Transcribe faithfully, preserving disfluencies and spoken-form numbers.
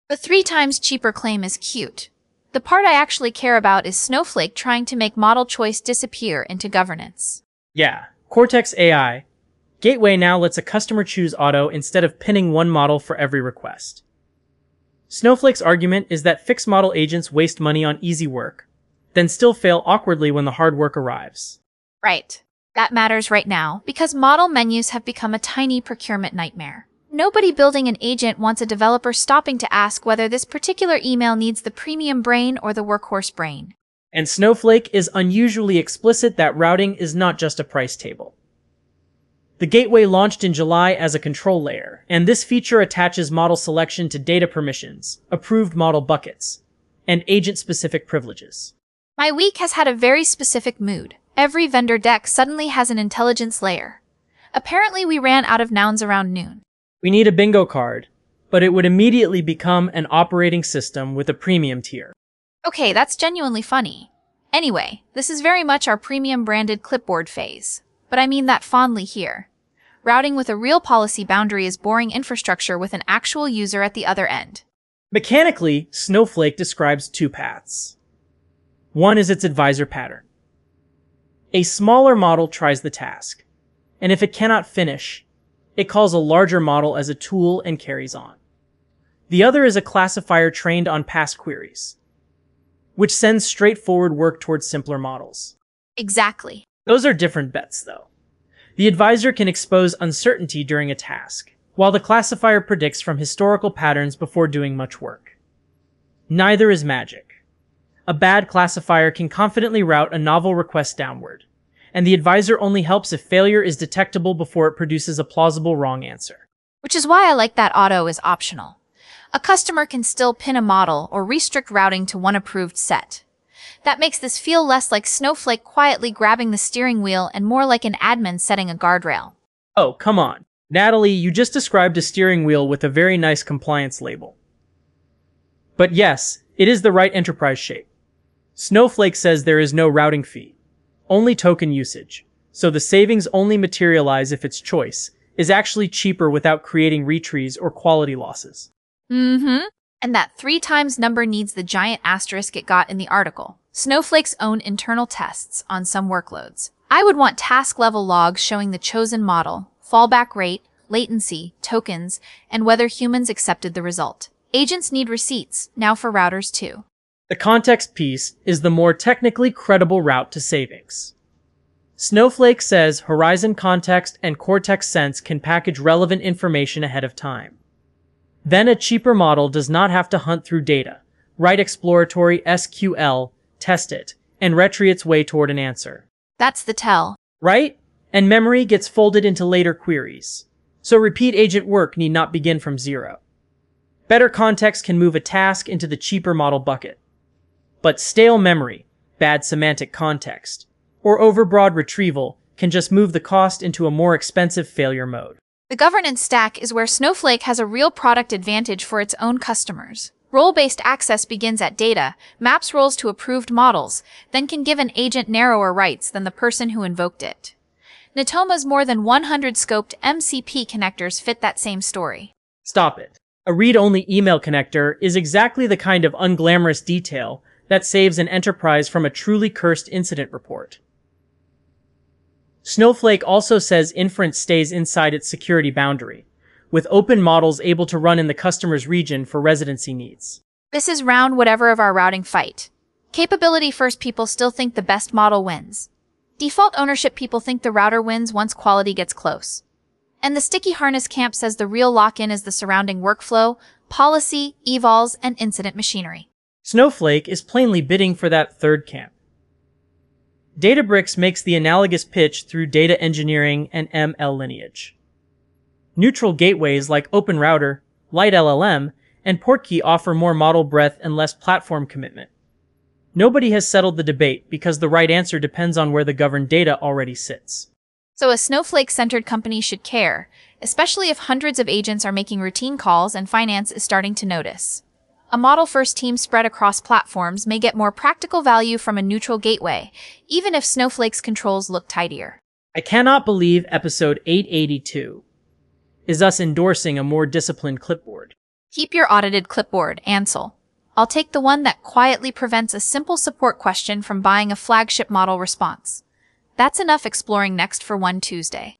The three times cheaper claim is cute. The part I actually care about is Snowflake trying to make model choice disappear into governance. Yeah, Cortex A I. Gateway now lets a customer choose auto instead of pinning one model for every request. Snowflake's argument is that fixed model agents waste money on easy work, then still fail awkwardly when the hard work arrives. Right. That matters right now, because model menus have become a tiny procurement nightmare. Nobody building an agent wants a developer stopping to ask whether this particular email needs the premium brain or the workhorse brain. And Snowflake is unusually explicit that routing is not just a price table. The gateway launched in July as a control layer, and this feature attaches model selection to data permissions, approved model buckets, and agent-specific privileges. My week has had a very specific mood. Every vendor deck suddenly has an intelligence layer. Apparently we ran out of nouns around noon. We need a bingo card, but it would immediately become an operating system with a premium tier. Okay, that's genuinely funny. Anyway, this is very much our premium branded clipboard phase. But I mean that fondly here. Routing with a real policy boundary is boring infrastructure with an actual user at the other end. Mechanically, Snowflake describes two paths. One is its advisor pattern. A smaller model tries the task, and if it cannot finish, it calls a larger model as a tool and carries on. The other is a classifier trained on past queries, which sends straightforward work towards simpler models. Exactly. Those are different bets, though. The advisor can expose uncertainty during a task, while the classifier predicts from historical patterns before doing much work. Neither is magic. A bad classifier can confidently route a novel request downward, and the advisor only helps if failure is detectable before it produces a plausible wrong answer. Which is why I like that auto is optional. A customer can still pin a model or restrict routing to one approved set. That makes this feel less like Snowflake quietly grabbing the steering wheel and more like an admin setting a guardrail. Oh, come on. Natalie, you just described a steering wheel with a very nice compliance label. But yes, it is the right enterprise shape. Snowflake says there is no routing fee, only token usage, so the savings only materialize if its choice is actually cheaper without creating retrees or quality losses. Mm-hmm. And that three times number needs the giant asterisk it got in the article. Snowflake's own internal tests on some workloads. I would want task-level logs showing the chosen model, fallback rate, latency, tokens, and whether humans accepted the result. Agents need receipts, now for routers too. The context piece is the more technically credible route to savings. Snowflake says Horizon Context and Cortex Sense can package relevant information ahead of time. Then a cheaper model does not have to hunt through data, write exploratory S Q L, test it, and retrie its way toward an answer. That's the tell. Right? And memory gets folded into later queries. So repeat agent work need not begin from zero. Better context can move a task into the cheaper model bucket. But stale memory, bad semantic context, or overbroad retrieval can just move the cost into a more expensive failure mode. The governance stack is where Snowflake has a real product advantage for its own customers. Role-based access begins at data, maps roles to approved models, then can give an agent narrower rights than the person who invoked it. Natoma's more than one hundred scoped M C P connectors fit that same story. Stop it. A read-only email connector is exactly the kind of unglamorous detail that saves an enterprise from a truly cursed incident report. Snowflake also says inference stays inside its security boundary, with open models able to run in the customer's region for residency needs. This is round whatever of our routing fight. Capability first people still think the best model wins. Default ownership people think the router wins once quality gets close. And the sticky harness camp says the real lock-in is the surrounding workflow, policy, evals, and incident machinery. Snowflake is plainly bidding for that third camp. Databricks makes the analogous pitch through data engineering and M L lineage. Neutral gateways like OpenRouter, LightLLM, and Portkey offer more model breadth and less platform commitment. Nobody has settled the debate because the right answer depends on where the governed data already sits. So a Snowflake-centered company should care, especially if hundreds of agents are making routine calls and finance is starting to notice. A model-first team spread across platforms may get more practical value from a neutral gateway, even if Snowflake's controls look tidier. I cannot believe episode eight eighty-two is us endorsing a more disciplined clipboard. Keep your audited clipboard, Ansel. I'll take the one that quietly prevents a simple support question from buying a flagship model response. That's enough exploring next for one Tuesday.